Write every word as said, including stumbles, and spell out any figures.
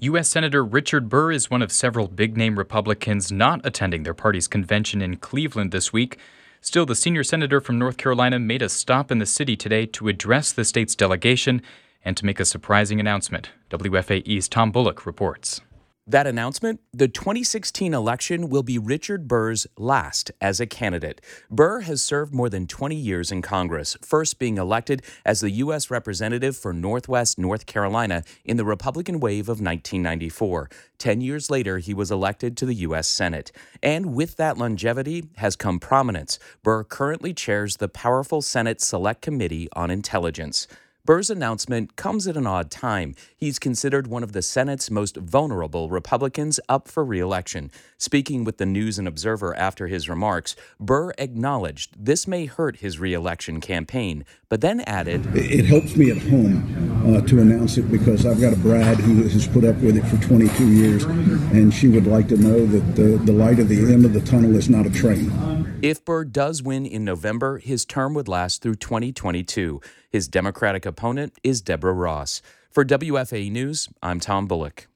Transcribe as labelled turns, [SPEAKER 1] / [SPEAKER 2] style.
[SPEAKER 1] U S. Senator Richard Burr is one of several big-name Republicans not attending their party's convention in Cleveland this week. Still, the senior senator from North Carolina made a stop in the city today to address the state's delegation and to make a surprising announcement. W F A E's Tom Bullock reports.
[SPEAKER 2] That announcement, the twenty sixteen election will be Richard Burr's last as a candidate. Burr has served more than twenty years in Congress, first being elected as the U S representative for Northwest North Carolina in the Republican wave of nineteen ninety-four. Ten years later, he was elected to the U S Senate. And with that longevity has come prominence. Burr currently chairs the powerful Senate Select Committee on Intelligence. Burr's announcement comes at an odd time. He's considered one of the Senate's most vulnerable Republicans up for re-election. Speaking with the News and Observer after his remarks, Burr acknowledged this may hurt his re-election campaign, but then added,
[SPEAKER 3] "It helps me at home uh, to announce it because I've got a bride who has put up with it for twenty-two years, and she would like to know that the, the light at the end of the tunnel is not a train."
[SPEAKER 2] If Burr does win in November, his term would last through twenty twenty-two. His Democratic opponent is Deborah Ross. For W F A E News, I'm Tom Bullock.